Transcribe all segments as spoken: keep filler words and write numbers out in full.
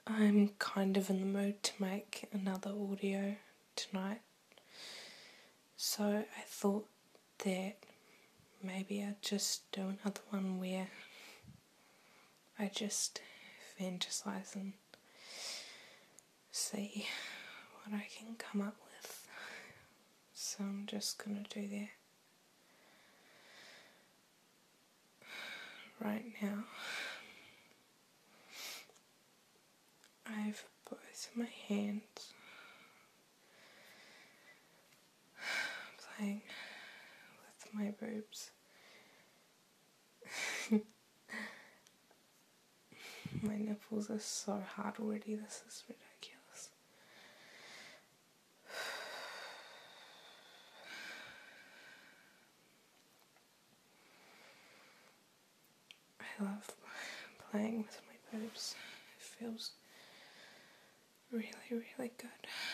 I'm kind of in the mood to make another audio tonight, so I thought that maybe I'd just do another one where I just fantasize and see what I can come up with. So I'm just going to do that right now. I have both my hands playing with my boobs. My nipples are so hard already, this is ridiculous. I love playing with my boobs. It feels really, really good.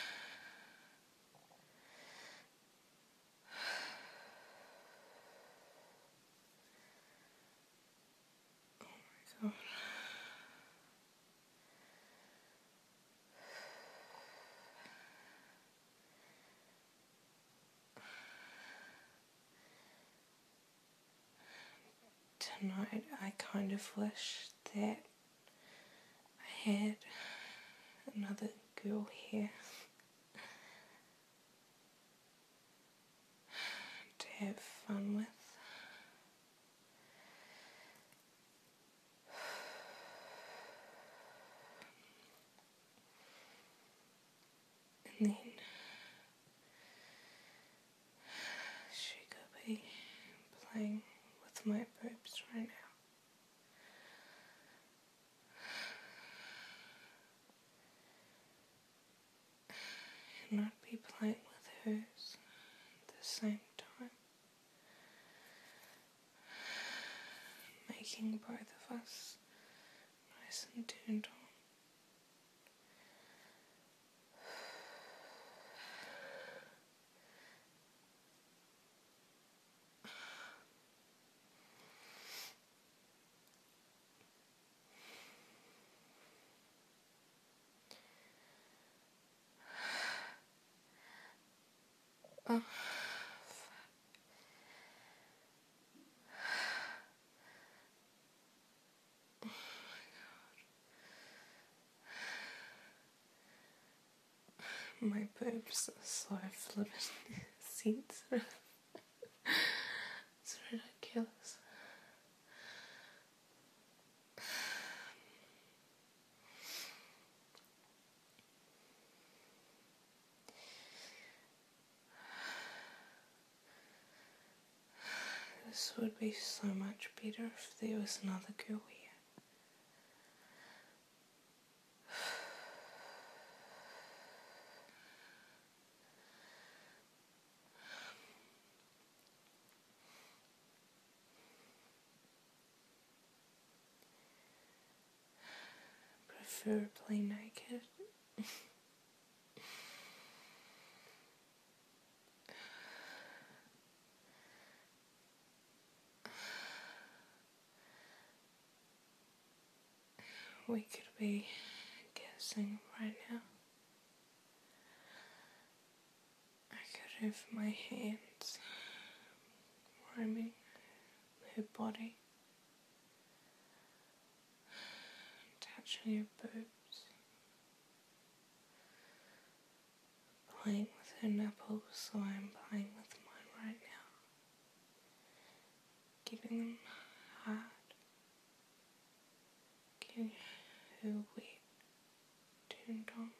Oh my god. Tonight I kind of wish that I had another girl here to have fun with. And then she could be playing with my boobs right now. And I'd be playing with hers at the same time, making both of us nice and turned on. Oh. My boobs are so flippin' sensitive. It's ridiculous. This would be so much better if there was another girl here. Preferably naked. We could be kissing right now. I could have my hands roaming her body, touching her boobs, playing with her nipples, so I'm playing with mine right now, getting them hard, getting her wet, turned on.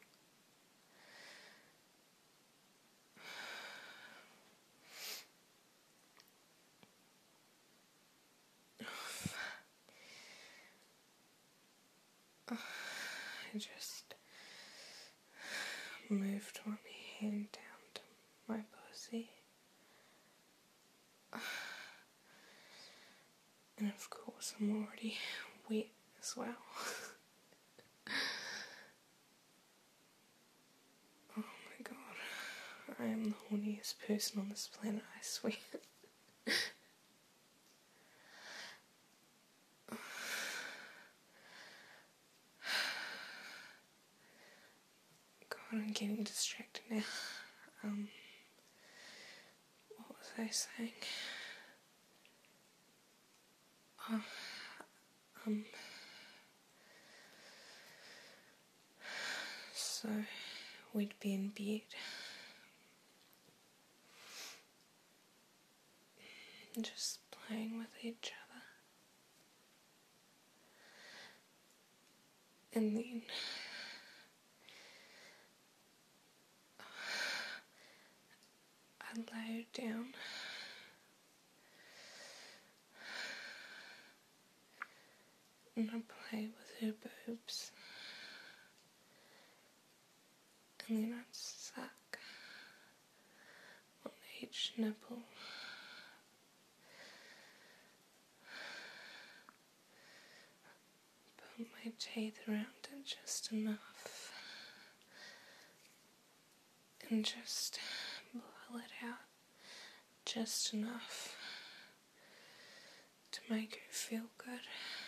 I just moved one hand down to my pussy, and of course I'm already wet as well. Oh my god, I am the horniest person on this planet, I swear. God, I'm getting distracted now. Um, what was I saying? Oh, um, so we'd be in bed, just playing with each other, and then I lay her down and I play with her boobs, and then I'd suck on each nipple. Put my teeth around it just enough, and just blow it out just enough to make her feel good,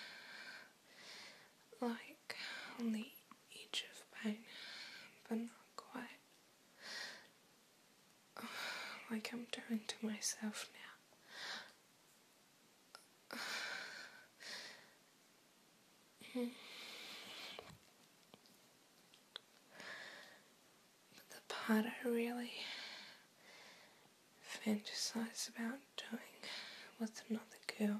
like on the edge of pain, but not quite, like I'm doing to myself now. But the part I really fantasize about doing with another girl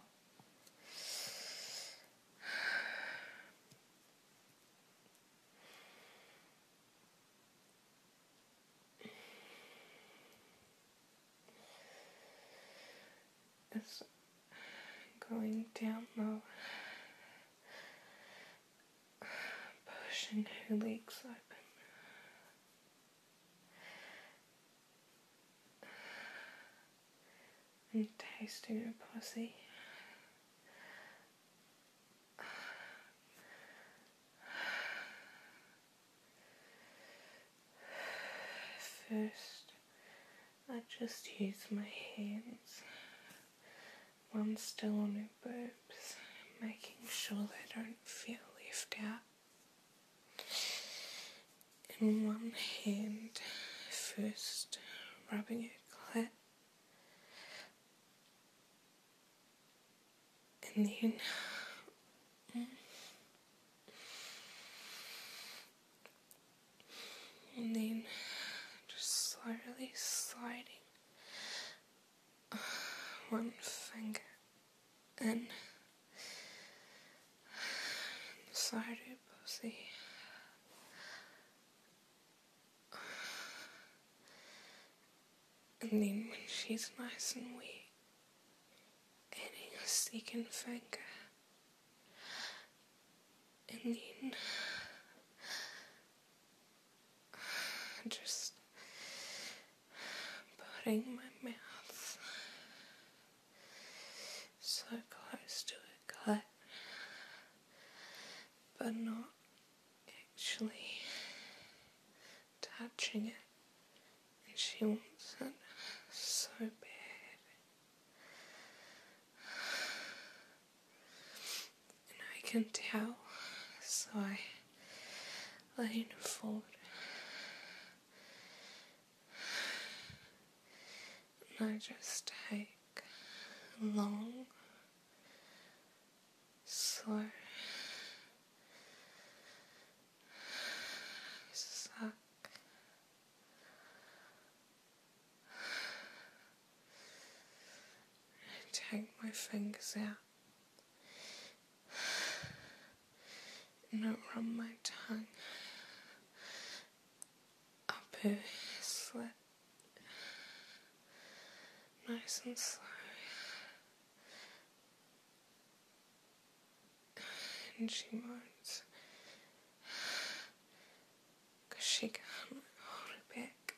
is going down low, pushing her legs open, and tasting her pussy. First, I just use my hands, one still on her boobs, making sure they don't feel left out. In one hand, first rubbing her clit, and then and then just slowly sliding one finger in inside her pussy, and then when she's nice and wet, adding a second finger, and then just putting my mouth so close to her clit, but not actually touching it, and she wants it so bad. And I can tell, so I lean forward and I just take a long, slow suck. I take my fingers out and I run my tongue up her slit, nice and slow, and she moans because she can't hold it back.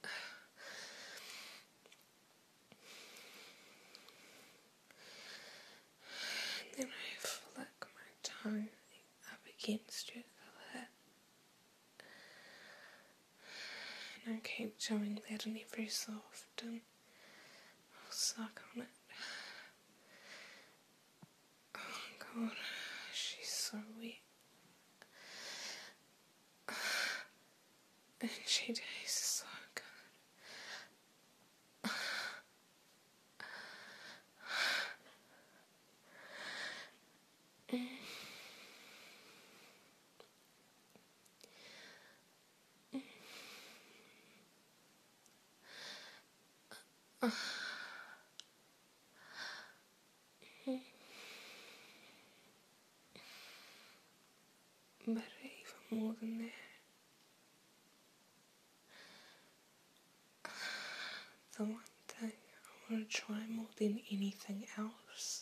And then I flick my tongue up against her clit, and I keep doing that, and every so often I'll suck on it. Oh God, she's so wet. and she tastes so good. Mm. Mm. Mm. But even more than that, the one thing I want to try more than anything else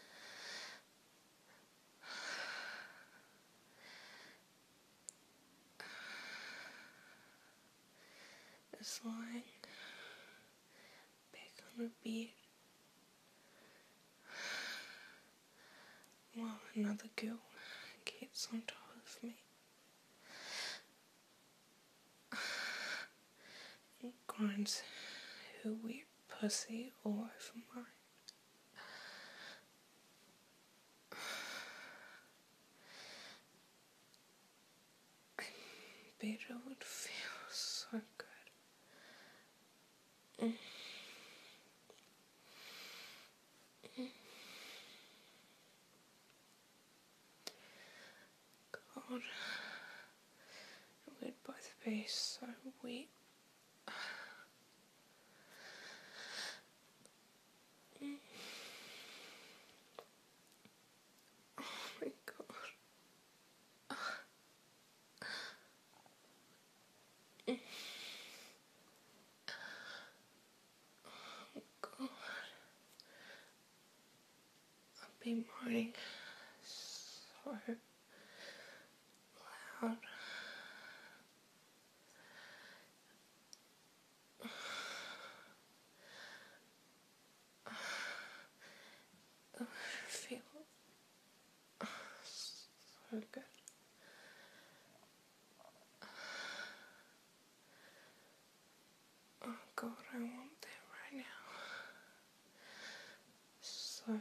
is lying back on a bed while another girl gets on top of me and grinds her wet pussy all over mine. I bet it would feel so good. Mm. Mm. God, it would both be so wet. Mm. Oh my God. Mm. Oh God. I've been moaning so loud. I feel so good. Oh God, I want that right now. So bad.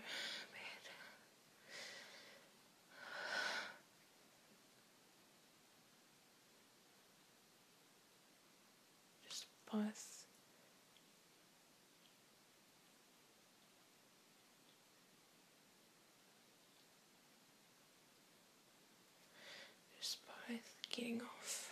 Just both. Just both getting off.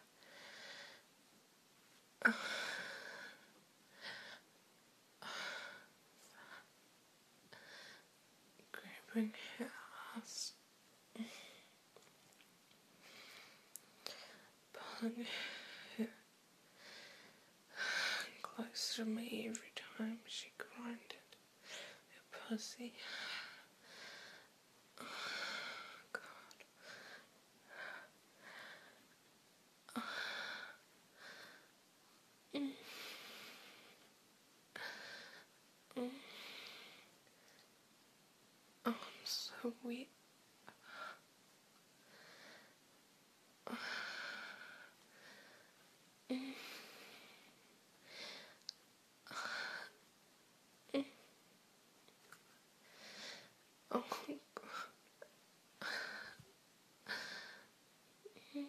Grabbing her ass. Pulling her close to me every time she grinded her pussy. Oh, God. Mm. Mm. Oh, I'm so wet. Mm. Mm. Oh, God. Mm.